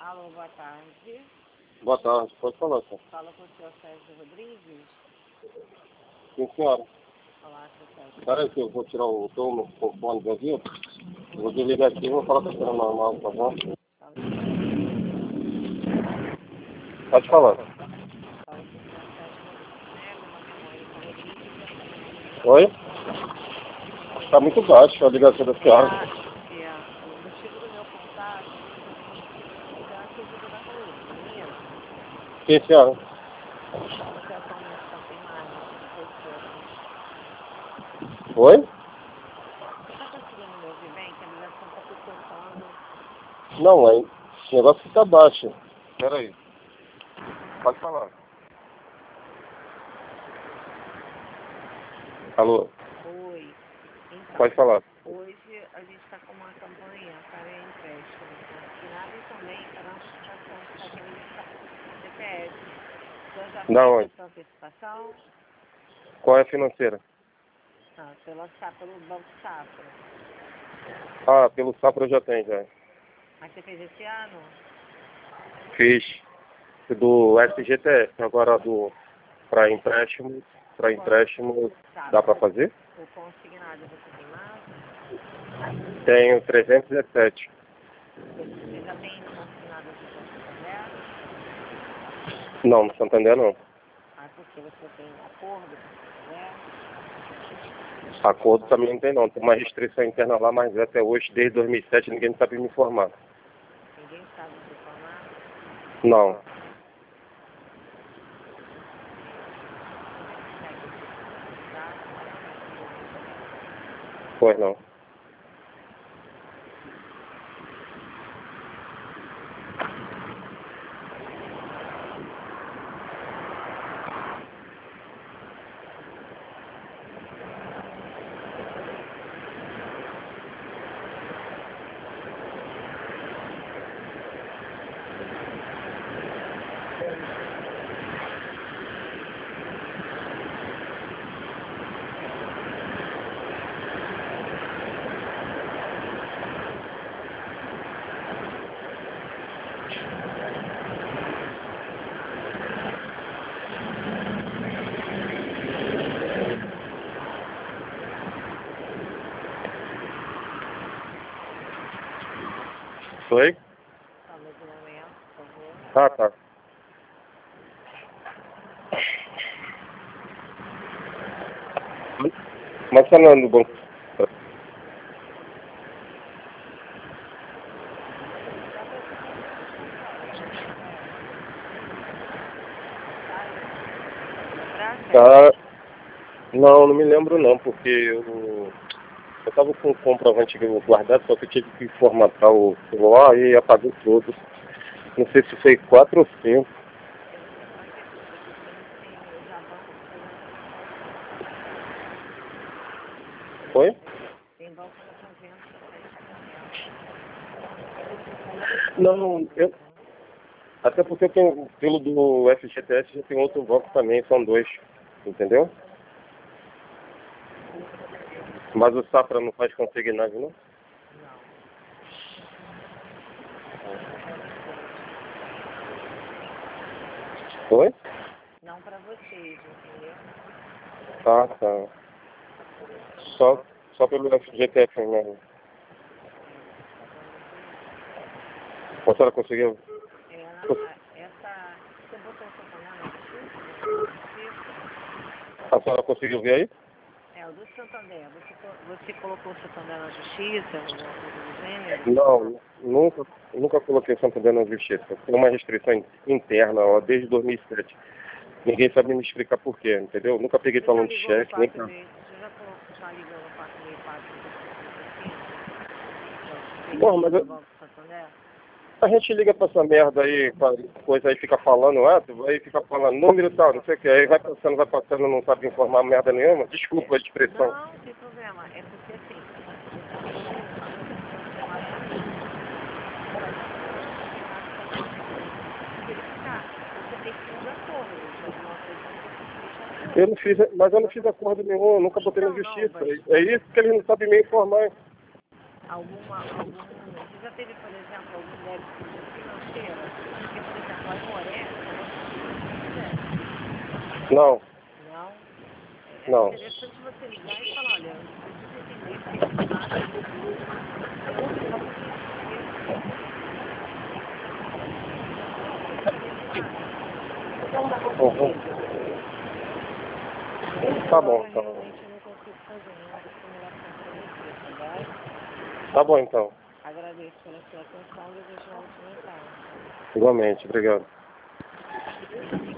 Alô, boa tarde. Boa tarde, pode falar, senhor. Fala com o senhor Sérgio Rodrigues. Sim, senhora. Olá, senhor Sérgio. Espera aí que eu vou tirar o tom com o fone aqui. Vou desligar aqui e vou falar com a senhora normal, tá bom? Pode falar. Fala com o senhor Sérgio Rodrigues, né? Meu nome é Mônica Rodrigues. Oi? Tá muito baixo a ligação da senhora. O motivo do meu contato é da ajuda da saúde, não é mesmo? Sim, senhora. Você atualmente está sem imagem, Oi? você está conseguindo me ouvir bem? Que a ligação está picotando. Não, aí. O negócio fica baixo. Espera aí. Pode falar. Alô? Oi. Então, Pode falar. hoje a gente está com uma campanha para empréstimo consignado e também para antecipação de cartão de CPF. O senhor já Da fez onde? essa antecipação? Qual é a financeira? Pelo Banco Safra. Ah, pelo Safra eu já tenho, já. Mas você fez esse ano? Fiz do SGTF, agora para empréstimo dá para fazer? O consignado você tem mais? Tenho 317. Você já tem consignado aqui com o Santander? Não, no Santander não. Ah, porque você tem acordo com o Santander? Acordo também não tem não. Tem uma restrição interna lá, mas até hoje, desde 2007, ninguém sabe me informar. Ninguém sabe te informar? Não. Pois não. Foi? Só mais um momento, por favor. Ah, tá. Mas falando do banco. Tá. Não me lembro não, porque eu tava com o comprovante guardado, só que eu tive que formatar o celular e apagou tudo. Não sei se foi 4 ou 5. Foi? Tem banco que está fazendo Não, até porque eu tenho, pelo do FGTS, já tem outro banco também, são 2, entendeu? Mas o Safra não faz consignado, não? Foi? Não para vocês, entendeu? Ah, tá. Só pelo FGTS mesmo. A senhora conseguiu? Você botou o Santander na justiça? A senhora conseguiu ver aí? O do Santander. Você colocou o Santander na justiça, alguma coisa do gênero? Não, nunca coloquei Santander na justiça. Tem uma restrição interna, ó, desde 2007. Ninguém sabe me explicar por quê, entendeu? Nunca peguei talão de cheque. Você já ligou no 464? Porra, mas a gente liga pra essa merda aí, coisa aí, fica falando, aí fica falando número e tal, não sei o que, aí vai passando, não sabe informar merda nenhuma. Desculpa a expressão. Não, não tem problema. É porque assim, você tem que ir de acordo de alguma coisa que você Mas eu não fiz acordo nenhum, eu nunca botei na justiça. É isso que eles não sabem me informar. Você já teve, por exemplo, algum débito financeiro? Porque, por exemplo, a Morena, Não. não? É Não. interessante você ligar e falar, olha, eu preciso entender se tem nada de Uhum. Tá bom, então. Realmente eu não consigo fazer nenhuma recomendação para você, tá bom? Tá bom, então. Agradeço pela sua atenção e desejo uma ótima tarde. Igualmente, obrigado.